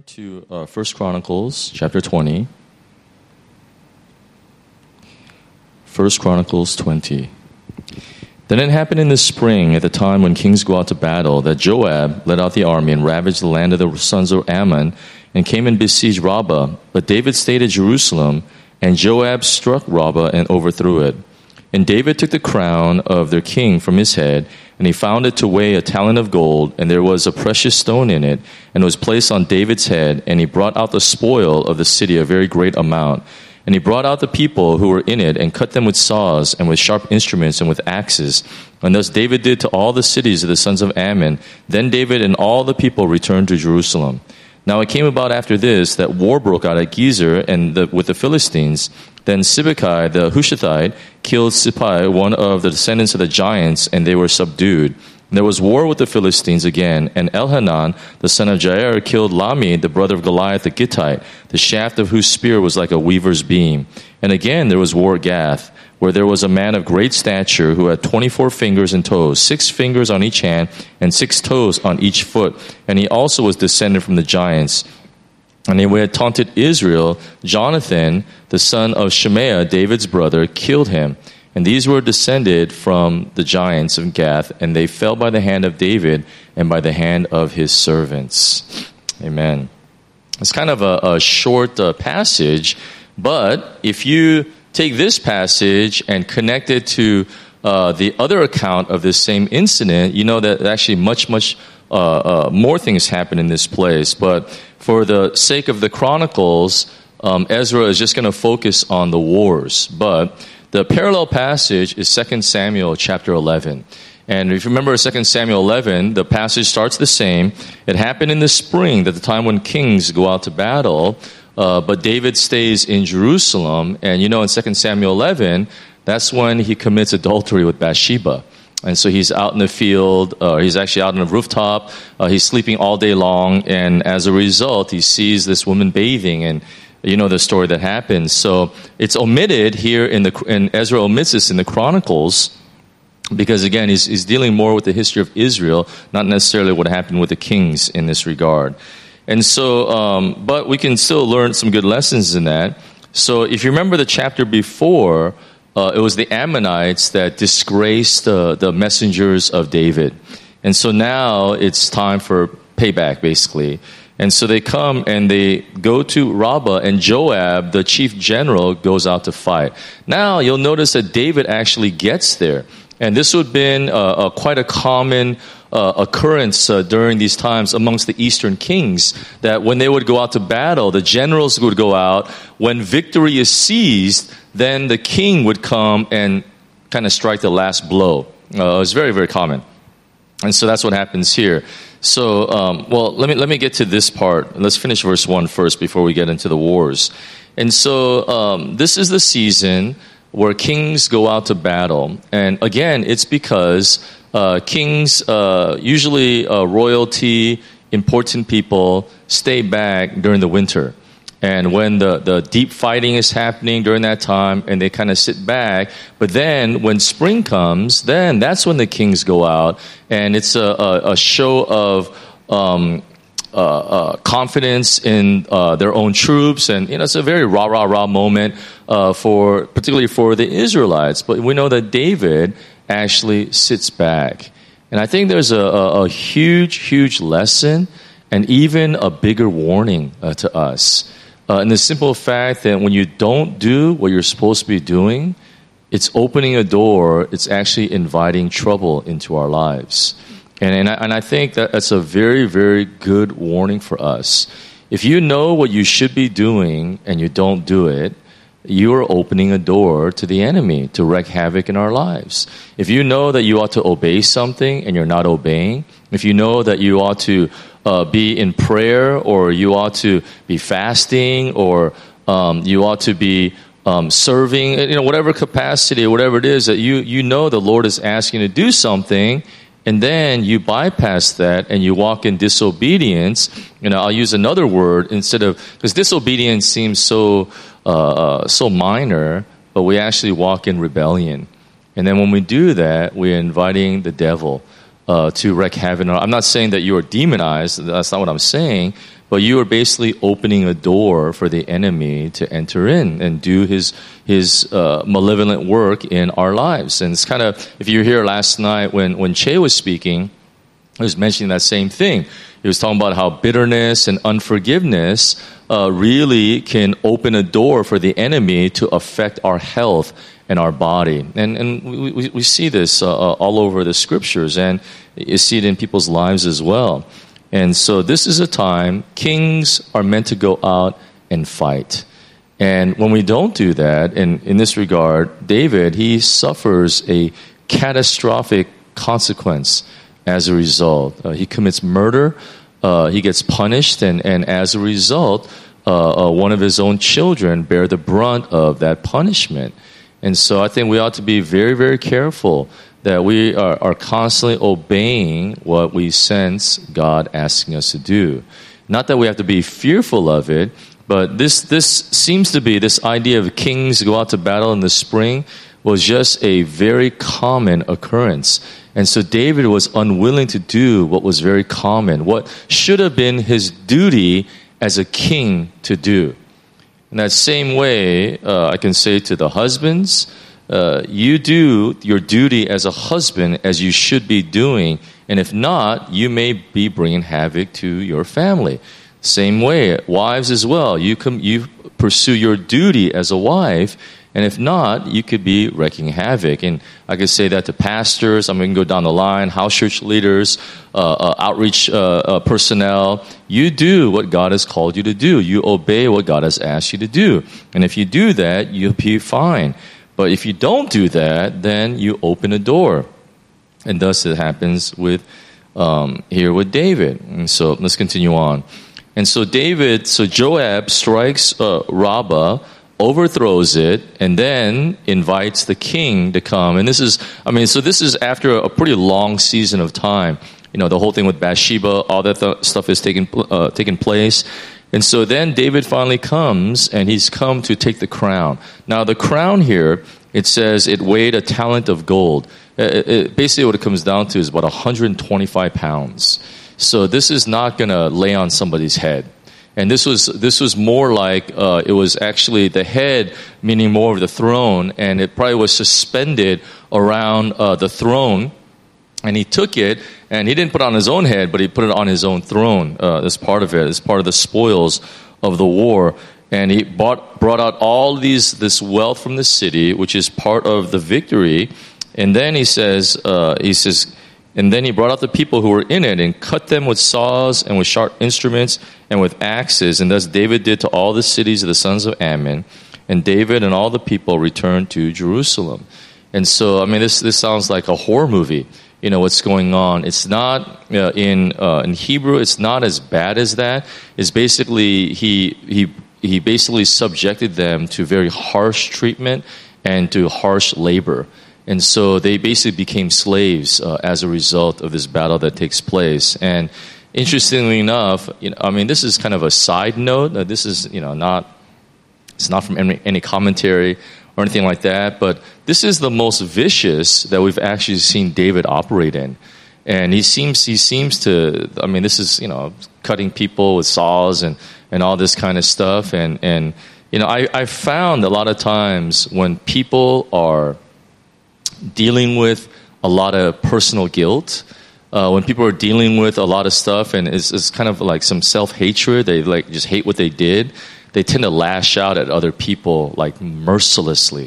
to 1 Chronicles chapter 20. 1 Chronicles 20. Then it happened in the spring, at the time when kings go out to battle, that Joab led out the army and ravaged the land of the sons of Ammon and came and besieged Rabbah. But David stayed at Jerusalem, and Joab struck Rabbah and overthrew it. And David took the crown of their king from his head, and he found it to weigh a talent of gold, and there was a precious stone in it, and it was placed on David's head, and he brought out the spoil of the city, a very great amount. And he brought out the people who were in it, and cut them with saws, and with sharp instruments, and with axes. And thus David did to all the cities of the sons of Ammon. Then David and all the people returned to Jerusalem. Now it came about after this that war broke out at Gezer and with the Philistines. Then Sibbecai the Hushathite killed Sippai, one of the descendants of the giants, and they were subdued. And there was war with the Philistines again, and Elhanan, the son of Jair, killed Lami, the brother of Goliath the Gittite, the shaft of whose spear was like a weaver's beam. And again there was war at Gath, where there was a man of great stature who had 24 fingers and toes, 6 fingers on each hand, and 6 toes on each foot. And he also was descended from the giants. And when he had taunted Israel, Jonathan, the son of Shemaiah, David's brother, killed him. And these were descended from the giants of Gath, and they fell by the hand of David and by the hand of his servants. Amen. It's kind of a short passage, but if you take this passage and connect it to the other account of this same incident, you know that actually much more things happen in this place. But for the sake of the Chronicles, Ezra is just going to focus on the wars. But the parallel passage is 2 Samuel chapter 11. And if you remember 2 Samuel 11, the passage starts the same. It happened in the spring, at the time when kings go out to battle, but David stays in Jerusalem. And you know, in 2 Samuel 11, that's when he commits adultery with Bathsheba. And so he's out in the field, he's actually out on a rooftop, he's sleeping all day long, and as a result, he sees this woman bathing, and you know the story that happens. So it's omitted here, and Ezra omits this in the Chronicles, because again, he's dealing more with the history of Israel, not necessarily what happened with the kings in this regard. And so, but we can still learn some good lessons in that. So if you remember the chapter before, it was the Ammonites that disgraced the messengers of David. And so now it's time for payback, basically. And so they come and they go to Rabbah, and Joab, the chief general, goes out to fight. Now you'll notice that David actually gets there. And this would have been quite a common occurrence during these times amongst the eastern kings, that when they would go out to battle, the generals would go out. When victory is seized, then the king would come and kind of strike the last blow. It was very, very common. And so that's what happens here. So, let me get to this part. Let's finish verse 1 first before we get into the wars. And so this is the season where kings go out to battle. And again, it's because kings, usually royalty, important people, stay back during the winter. And when the deep fighting is happening during that time, and they kind of sit back. But then when spring comes, then that's when the kings go out. And it's a show of confidence in their own troops. And, you know, it's a very rah moment particularly for the Israelites. But we know that David actually sits back. And I think there's a huge lesson and even a bigger warning to us. And the simple fact that when you don't do what you're supposed to be doing, it's opening a door, it's actually inviting trouble into our lives. And I think that's a very, very good warning for us. If you know what you should be doing and you don't do it, you are opening a door to the enemy to wreak havoc in our lives. If you know that you ought to obey something and you're not obeying, if you know that you ought to be in prayer, or you ought to be fasting, or you ought to be serving, you know, whatever capacity, whatever it is that you know the Lord is asking you to do something, and then you bypass that and you walk in disobedience. You know, I'll use another word instead of, because disobedience seems so minor, but we actually walk in rebellion. And then when we do that, we're inviting the devil to wreak havoc. I'm not saying that you are demonized. That's not what I'm saying. but you are basically opening a door for the enemy to enter in and do his malevolent work in our lives. And it's kind of, if you were here last night when Che was speaking, he was mentioning that same thing. He was talking about how bitterness and unforgiveness really can open a door for the enemy to affect our health and our body. And we see this all over the scriptures, and you see it in people's lives as well. And so this is a time kings are meant to go out and fight. And when we don't do that, and in this regard, David, he suffers a catastrophic consequence as a result. He commits murder, he gets punished, and as a result, one of his own children bear the brunt of that punishment. And so I think we ought to be very, very careful that we are constantly obeying what we sense God asking us to do. Not that we have to be fearful of it, but this seems to be, this idea of kings go out to battle in the spring was just a very common occurrence. And so David was unwilling to do what was very common, what should have been his duty as a king to do. In that same way, I can say to the husbands, you do your duty as a husband as you should be doing, and if not, you may be bringing havoc to your family. Same way, wives as well. You pursue your duty as a wife, and if not, you could be wreaking havoc. And I could say that to pastors. We can go down the line, house church leaders, outreach personnel. You do what God has called you to do. You obey what God has asked you to do. And if you do that, you'll be fine. But if you don't do that, then you open a door. And thus it happens with here with David. And so let's continue on. And so Joab strikes Rabbah, overthrows it, and then invites the king to come. And this is after a pretty long season of time. The whole thing with Bathsheba, all that stuff is taking place. And so then David finally comes, and he's come to take the crown. Now, the crown here, it says it weighed a talent of gold. Basically, what it comes down to is about 125 pounds. So this is not going to lay on somebody's head. And this was more like it was actually the head, meaning more of the throne, and it probably was suspended around the throne. And he took it, and he didn't put it on his own head, but he put it on his own throne. As part of it, as part of the spoils of the war. And he brought out all this wealth from the city, which is part of the victory. And then he says, and then he brought out the people who were in it and cut them with saws and with sharp instruments and with axes. And thus David did to all the cities of the sons of Ammon. And David and all the people returned to Jerusalem. And so, this sounds like a horror movie. What's going on. It's not in Hebrew. It's not as bad as that. It's basically he basically subjected them to very harsh treatment and to harsh labor. And so they basically became slaves as a result of this battle that takes place. And interestingly enough, this is kind of a side note. This is, it's not from any commentary or anything like that, but this is the most vicious that we've actually seen David operate in. And he seems to, this is, cutting people with saws and all this kind of stuff. And I found a lot of times when people are dealing with a lot of personal guilt, when people are dealing with a lot of stuff and it's kind of like some self-hatred, they just hate what they did, they tend to lash out at other people mercilessly.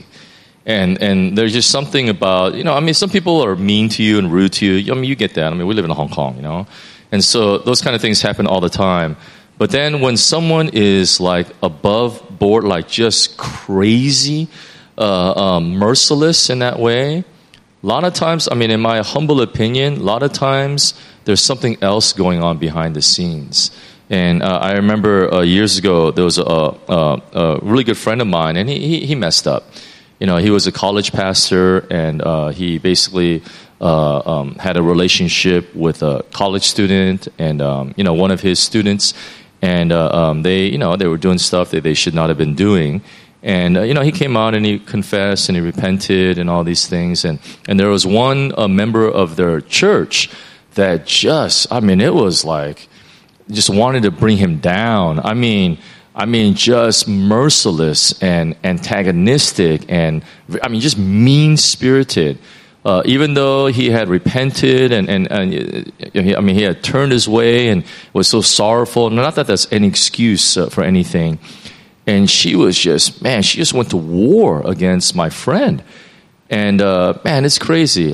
And there's just something about, some people are mean to you and rude to you. You get that. We live in Hong Kong, And so those kind of things happen all the time. But then when someone is above board, just crazy, merciless in that way, a lot of times, in my humble opinion, a lot of times there's something else going on behind the scenes. And I remember years ago, there was a really good friend of mine, and he messed up. He was a college pastor, and he basically had a relationship with a college student, and one of his students, and they were doing stuff that they should not have been doing. And, he came out and he confessed and he repented and all these things. And there was one member of their church that just, it was just wanted to bring him down. I mean, just merciless and antagonistic and, just mean-spirited. Even though he had repented and he had turned his way and was so sorrowful. Not that that's any excuse for anything. And she just went to war against my friend. And, it's crazy.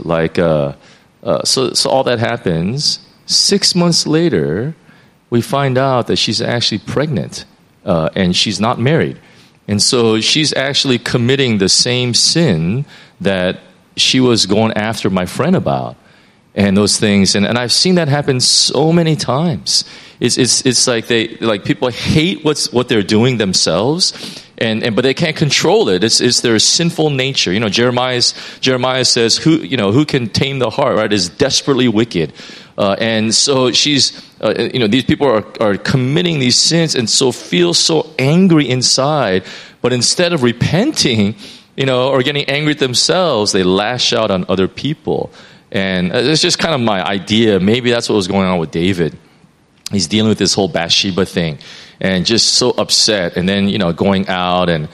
So all that happens. 6 months later, we find out that she's actually pregnant. And she's not married. And so she's actually committing the same sin that she was going after my friend about. And those things. And I've seen that happen so many times. It's like people hate what they're doing themselves, but they can't control it. It's their sinful nature. Jeremiah says, who can tame the heart, right? Is desperately wicked. And so these people are committing these sins and so feel so angry inside, but instead of repenting, or getting angry at themselves, they lash out on other people. And it's just kind of my idea. Maybe that's what was going on with David. He's dealing with this whole Bathsheba thing and just so upset. And then, going out and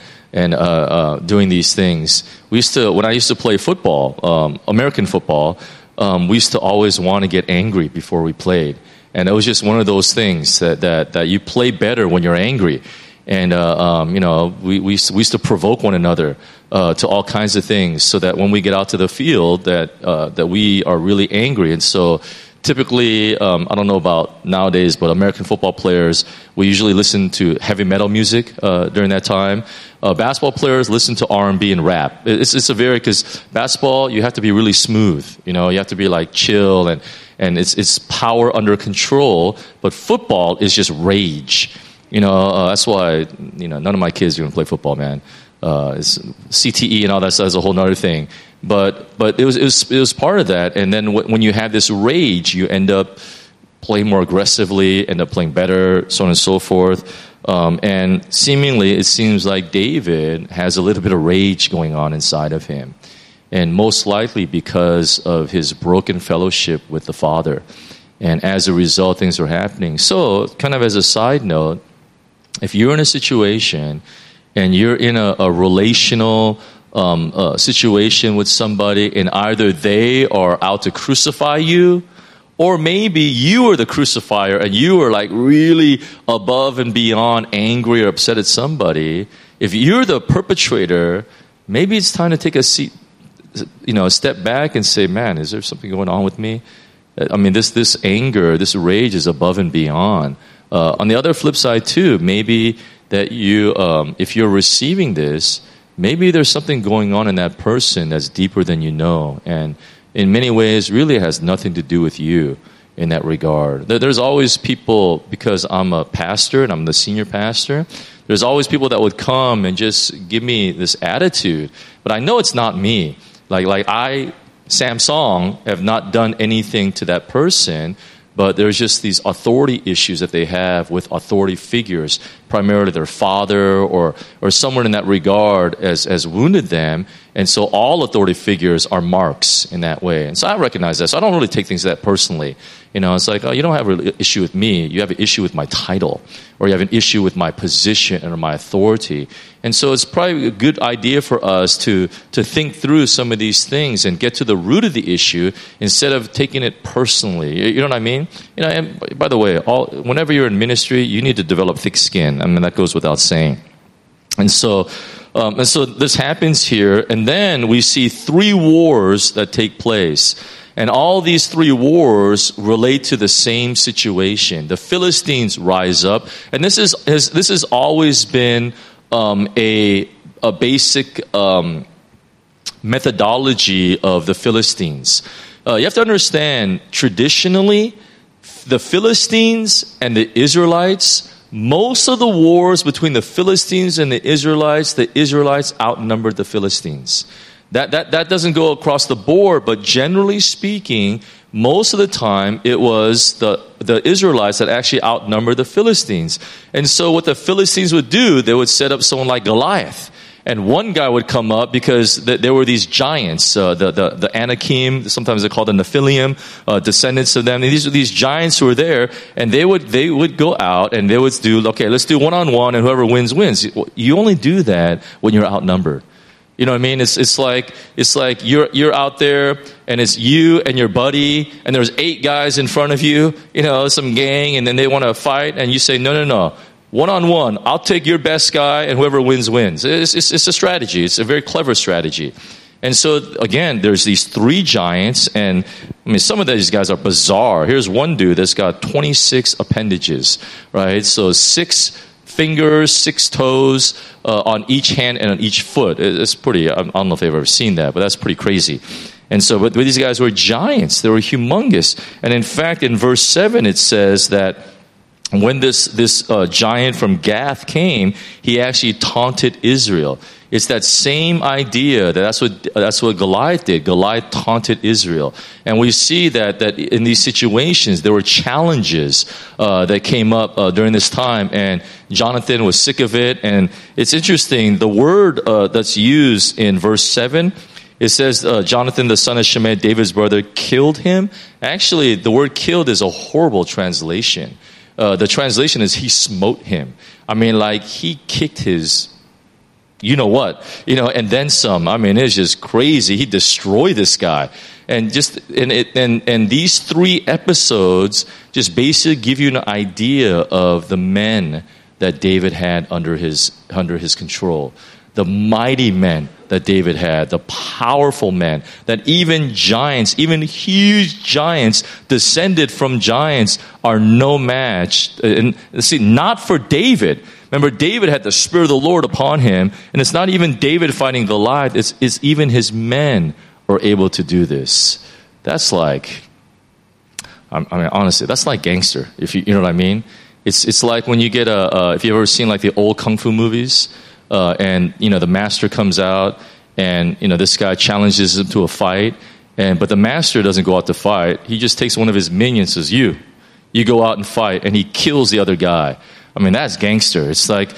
doing these things. When I used to play football, American football, we used to always want to get angry before we played. And it was just one of those things that you play better when you're angry. And, we used to provoke one another to all kinds of things so that when we get out to the field that we are really angry. And so typically, I don't know about nowadays, but American football players, we usually listen to heavy metal music during that time. Basketball players listen to R&B and rap. Because basketball, you have to be really smooth. You have to be like chill and it's power under control. But football is just rage. That's why, none of my kids are going to play football, man. It's CTE and all that stuff is a whole other thing. But it was part of that. And then when you have this rage, you end up playing more aggressively, end up playing better, so on and so forth. And seemingly, it seems like David has a little bit of rage going on inside of him. And most likely because of his broken fellowship with the Father. And as a result, things are happening. So, kind of as a side note, if you're in a situation and you're in a relational situation with somebody and either they are out to crucify you or maybe you are the crucifier and you are like really above and beyond angry or upset at somebody, if you're the perpetrator, maybe it's time to take a step back and say, man, is there something going on with me? This anger, this rage is above and beyond. On the other flip side, too, maybe that you, if you're receiving this, maybe there's something going on in that person that's deeper than you know. And in many ways, really has nothing to do with you in that regard. There's always people, because I'm a pastor and I'm the senior pastor, there's always people that would come and just give me this attitude. But I know it's not me. Samsung, have not done anything to that person, but there's just these authority issues that they have with authority figures, primarily their father or someone in that regard has wounded them. And so all authority figures are marks in that way. And so I recognize that. So I don't really take things that personally. It's like, you don't have an issue with me. You have an issue with my title, or you have an issue with my position or my authority. And so it's probably a good idea for us to think through some of these things and get to the root of the issue instead of taking it personally. You know what I mean? And by the way, whenever you're in ministry, you need to develop thick skin. That goes without saying. And so this happens here, and then we see 3 wars that take place. And all these 3 wars relate to the same situation. The Philistines rise up, and this has always been a basic methodology of the Philistines. You have to understand, traditionally, the Philistines and the Israelites, most of the wars between the Philistines and the Israelites outnumbered the Philistines. That doesn't go across the board, but generally speaking, most of the time it was the Israelites that actually outnumbered the Philistines. And so what the Philistines would do, they would set up someone like Goliath. and one guy would come up because there were these giants, the Anakim, sometimes they're called the Nephilim, descendants of them. And these are these giants who were there, and they would go out and they would do, okay, let's do one-on-one, and whoever wins. You only do that when you're outnumbered. You know what I mean? It's like you're out there and it's you and your buddy and there's 8 guys in front of you, some gang, and then they want to fight and you say, no. 1-on-1, I'll take your best guy and whoever wins. It's a strategy. It's a very clever strategy. And so, again, there's these 3 giants, and some of these guys are bizarre. Here's one dude that's got 26 appendages, right? So 6 fingers, 6 toes on each hand and on each foot. It's pretty, I don't know if they've ever seen that, but that's pretty crazy. And so, but these guys were giants. They were humongous. And in fact, in verse 7, it says that when this giant from Gath came, he actually taunted Israel. It's that same idea that's what Goliath did. Goliath taunted Israel, and we see that in these situations there were challenges that came up during this time, and Jonathan was sick of it. And it's interesting, the word that's used in verse 7. It says Jonathan, the son of Shimei, David's brother, killed him. Actually, the word "killed" is a horrible translation. The translation is he smote him. He kicked his, and then some. It's just crazy. He destroyed this guy. And and these 3 episodes just basically give you an idea of the men that David had under his control. The mighty men that David had, the powerful men, that even giants, even huge giants descended from giants are no match. And see, not for David. Remember, David had the Spirit of the Lord upon him, and it's not even David fighting Goliath, it's even his men are able to do this. That's like, honestly, that's like gangster, if you know what I mean? It's like when you get if you've ever seen like the old Kung Fu movies, and the master comes out and this guy challenges him to a fight, but the master doesn't go out to fight. He just takes one of his minions and says, you go out and fight, and he kills the other guy. That's gangster. It's like,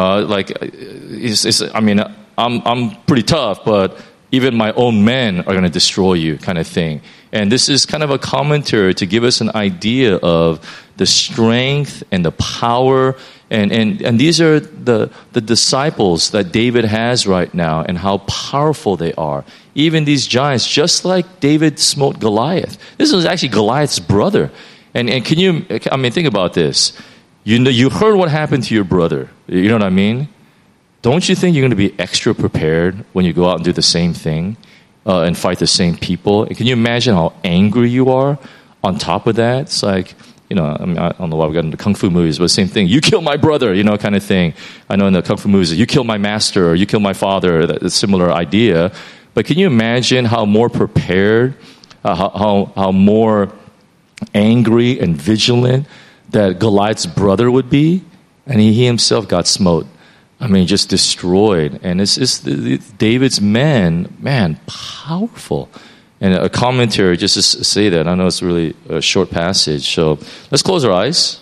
I'm pretty tough, but even my own men are going to destroy you, kind of thing. And this is kind of a commentary to give us an idea of the strength and the power. And these are the disciples that David has right now and how powerful they are. Even these giants, just like David smote Goliath. This was actually Goliath's brother. And can you, think about this. You heard what happened to your brother. You know what I mean? Don't you think you're going to be extra prepared when you go out and do the same thing and fight the same people? And can you imagine how angry you are on top of that? It's like, I don't know why we got into Kung Fu movies, but same thing. You kill my brother, kind of thing. I know in the Kung Fu movies, you kill my master or you kill my father, that's a similar idea. But can you imagine how more prepared, how more angry and vigilant that Goliath's brother would be? And he himself got smote. Just destroyed. And it's David's men, man, powerful. And a commentary just to say that. I know it's really a short passage. So let's close our eyes.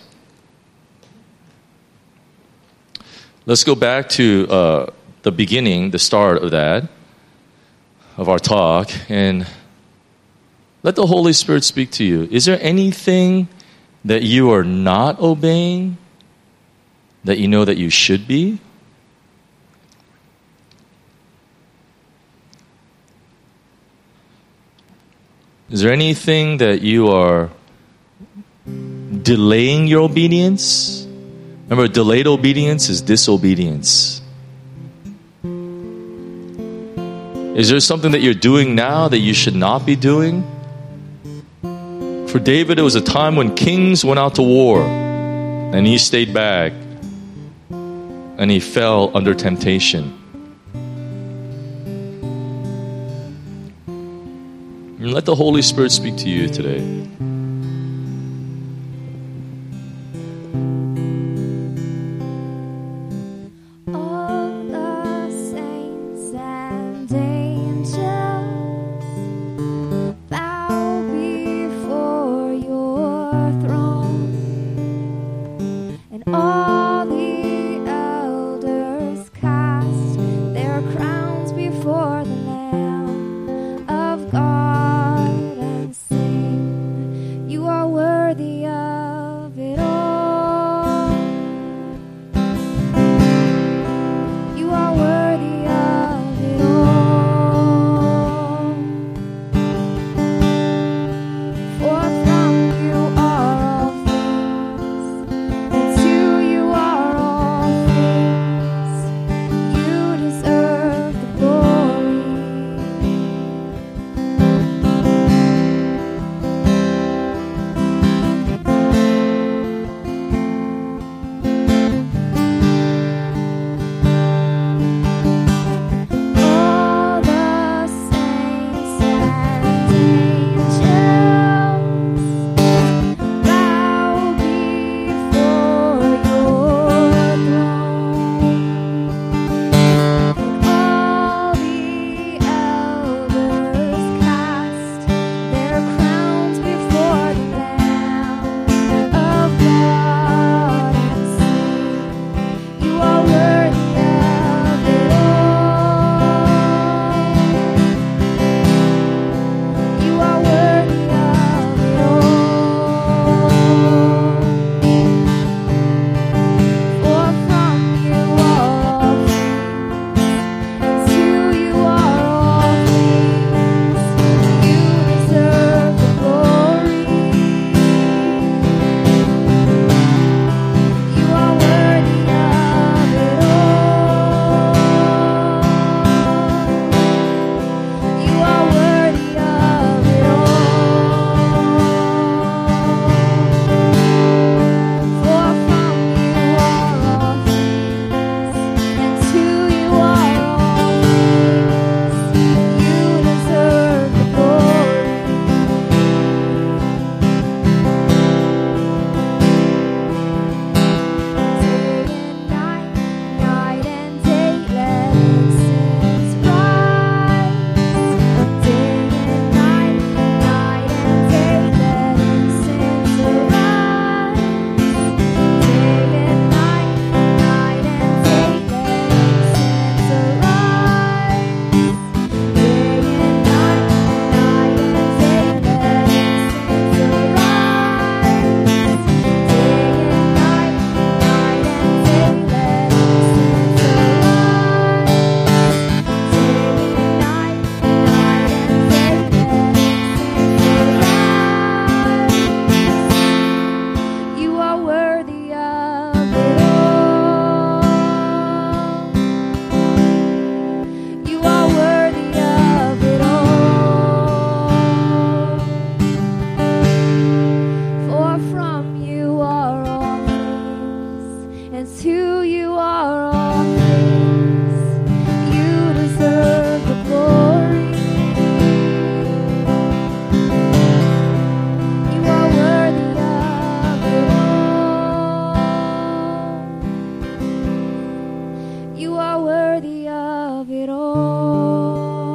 Let's go back to the beginning, the start of that, of our talk. And let the Holy Spirit speak to you. Is there anything that you are not obeying that you know that you should be? Is there anything that you are delaying your obedience? Remember, delayed obedience is disobedience. Is there something that you're doing now that you should not be doing? For David, it was a time when kings went out to war, and he stayed back, and he fell under temptation. And let the Holy Spirit speak to you today. All the saints and angels bow before your throne, and all the elders cast their you are all things. You deserve the glory. You are worthy of it all. You are worthy of it all.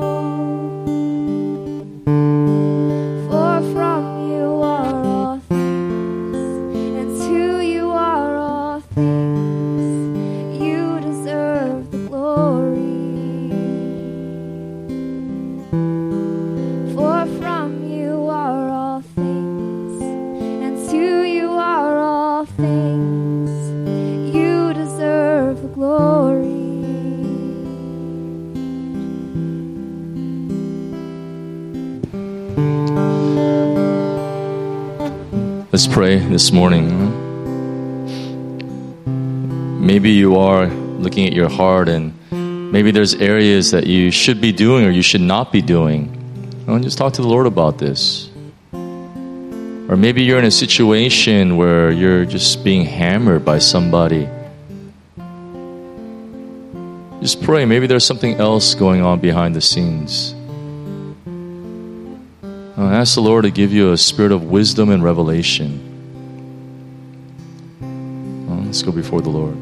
For from you are all things, and to you are all things. You deserve the glory. For from you are all things, and to you are all things. You deserve the glory. Let's pray this morning. Maybe you are looking at your heart and maybe there's areas that you should be doing or you should not be doing. Just talk to the Lord about this. Or maybe you're in a situation where you're just being hammered by somebody. Just pray. Maybe there's something else going on behind the scenes. Ask the Lord to give you a spirit of wisdom and revelation. Let's go before the Lord.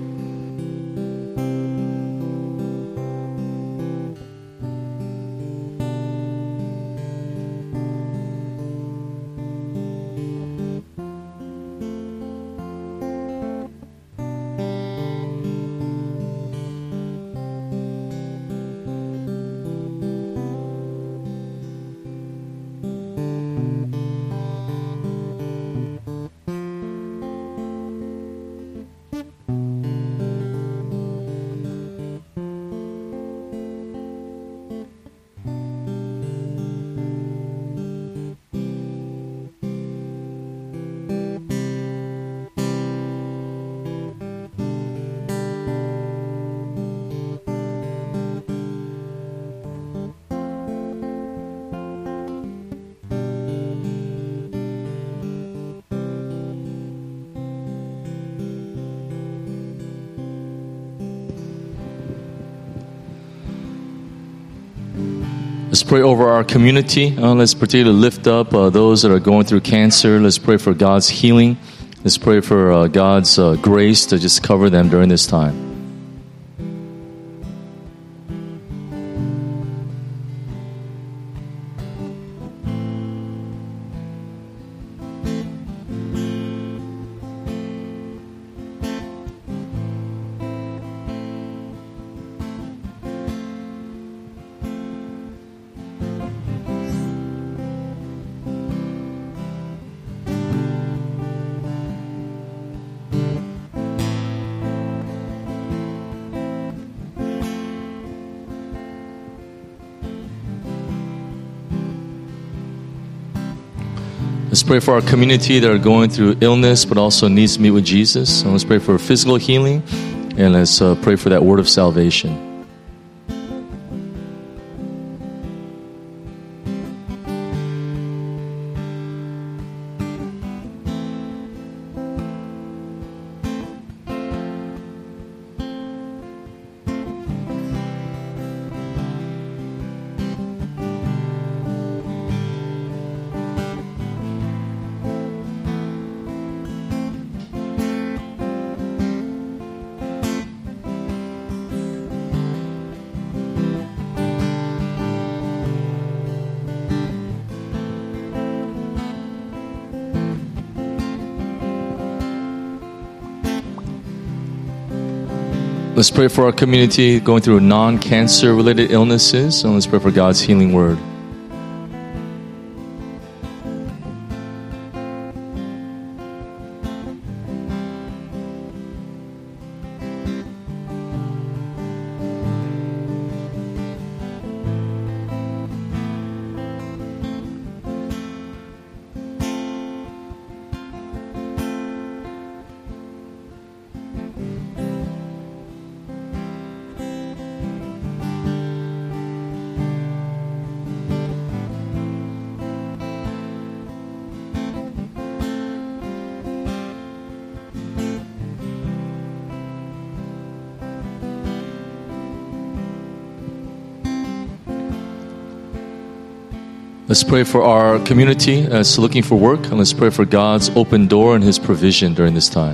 Let's pray over our community. Let's particularly lift up those that are going through cancer. Let's pray for God's healing. Let's pray for God's grace to just cover them during this time. Let's pray for our community that are going through illness but also needs to meet with Jesus. And let's pray for physical healing, and let's pray for that word of salvation. Let's pray for our community going through non-cancer related illnesses, and let's pray for God's healing word. Let's pray for our community that's looking for work, and let's pray for God's open door and His provision during this time.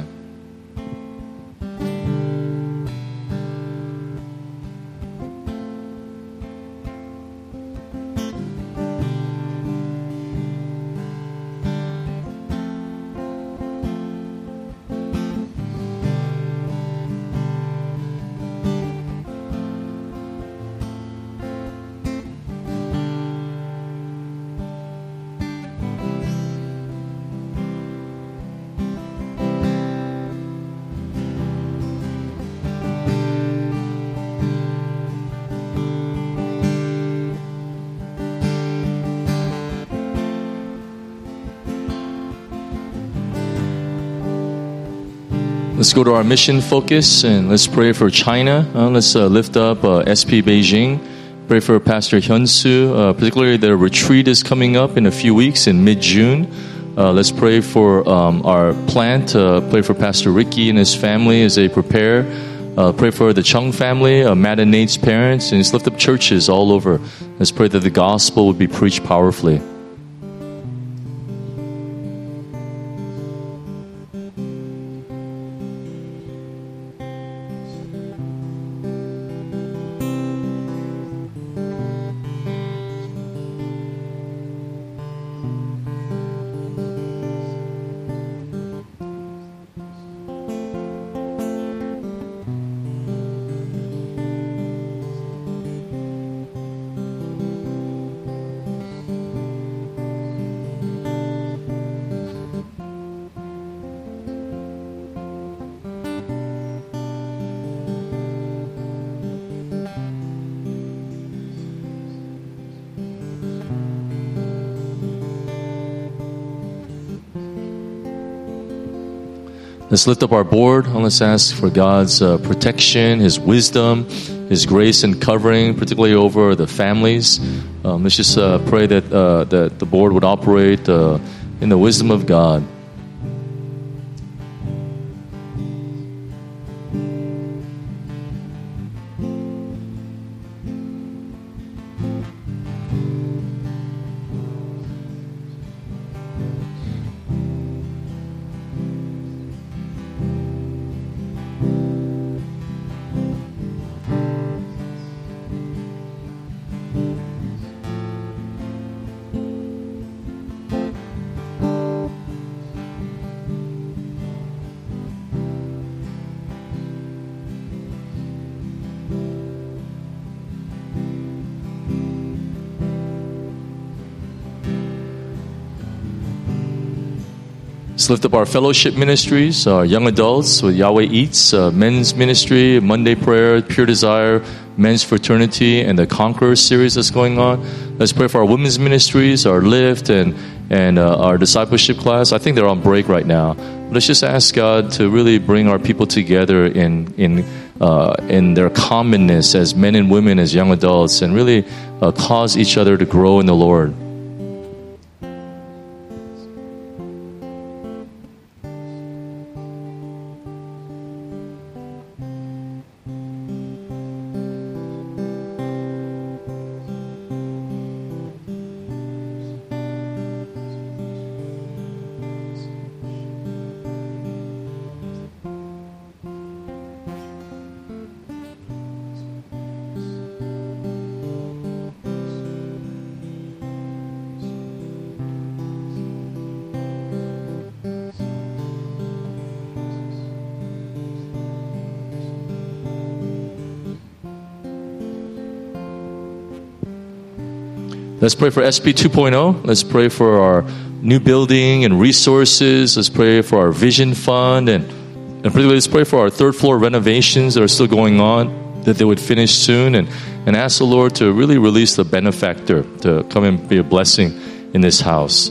Let's go to our mission focus and let's pray for China. Let's lift up SP Beijing. Pray for Pastor Hyun-soo. Particularly their retreat is coming up in a few weeks in mid-June. Let's pray for our plant. Pray for Pastor Ricky and his family as they prepare. Pray for the Chung family, Matt and Nate's parents, and let's lift up churches all over. Let's pray that the gospel would be preached powerfully. Let's lift up our board and let's ask for God's protection, His wisdom, His grace and covering, particularly over the families. Let's just pray that the board would operate in the wisdom of God. Let's lift up our fellowship ministries, our young adults with Yahweh Eats, men's ministry, Monday prayer, Pure Desire, men's fraternity, and the Conqueror series that's going on. Let's pray for our women's ministries, our Lift, and our discipleship class. I think they're on break right now. Let's just ask God to really bring our people together in their commonness as men and women, as young adults, and really cause each other to grow in the Lord. Let's pray for SP 2.0. Let's pray for our new building and resources. Let's pray for our vision fund. And particularly, let's pray for our third floor renovations that are still going on, that they would finish soon. And ask the Lord to really release the benefactor to come and be a blessing in this house.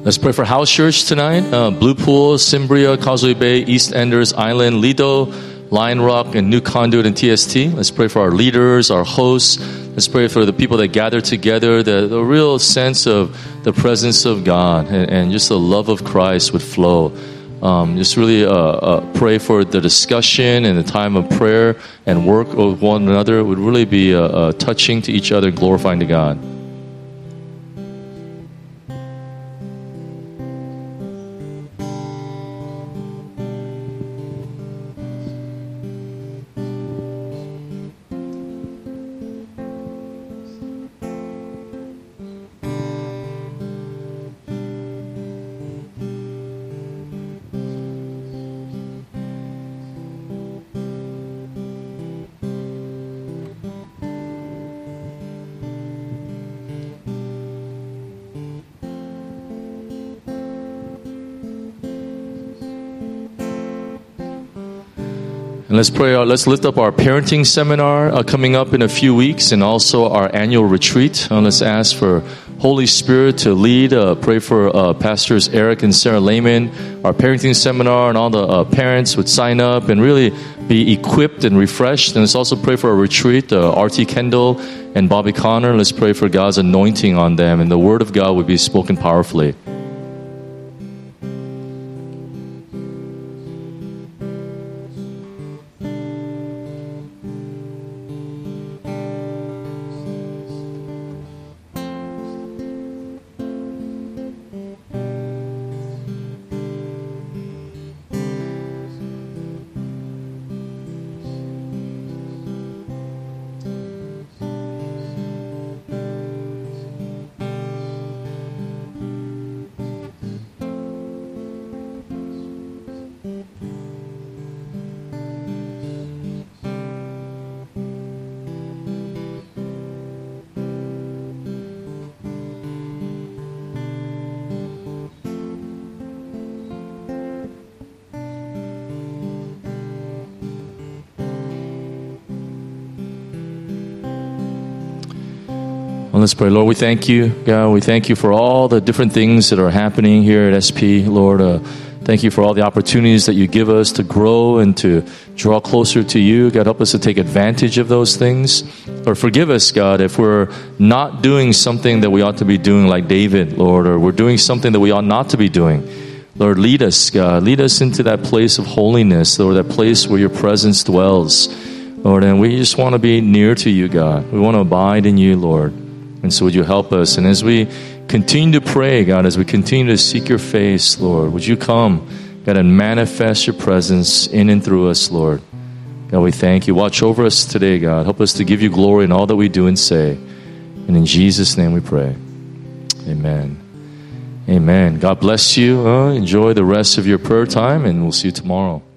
Let's pray for House Church tonight. Blue Pool, Cimbria, Causeway Bay, East Enders, Island, Lido, Lion Rock, and New Conduit and TST. Let's pray for our leaders, our hosts. Let's pray for the people that gather together, the real sense of the presence of God and just the love of Christ would flow. Just really pray for the discussion and the time of prayer and work with one another would really be touching to each other, glorifying to God. And let's pray. Let's lift up our parenting seminar coming up in a few weeks, and also our annual retreat. Let's ask for Holy Spirit to lead. Pray for Pastors Eric and Sarah Lehman. Our parenting seminar, and all the parents would sign up and really be equipped and refreshed. And let's also pray for a retreat. R.T. Kendall and Bobby Connor. Let's pray for God's anointing on them, and the Word of God would be spoken powerfully. Well, let's pray. Lord, we thank you, God. We thank you for all the different things that are happening here at SP. Lord, thank you for all the opportunities that you give us to grow and to draw closer to you. God, help us to take advantage of those things. Lord, forgive us, God, if we're not doing something that we ought to be doing like David, Lord, or we're doing something that we ought not to be doing. Lord, lead us, God. Lead us into that place of holiness, Lord, that place where your presence dwells, Lord. And we just want to be near to you, God. We want to abide in you, Lord. And so would you help us? And as we continue to pray, God, as we continue to seek your face, Lord, would you come, God, and manifest your presence in and through us, Lord. God, we thank you. Watch over us today, God. Help us to give you glory in all that we do and say. And in Jesus' name we pray. Amen. Amen. God bless you. Enjoy the rest of your prayer time, and we'll see you tomorrow.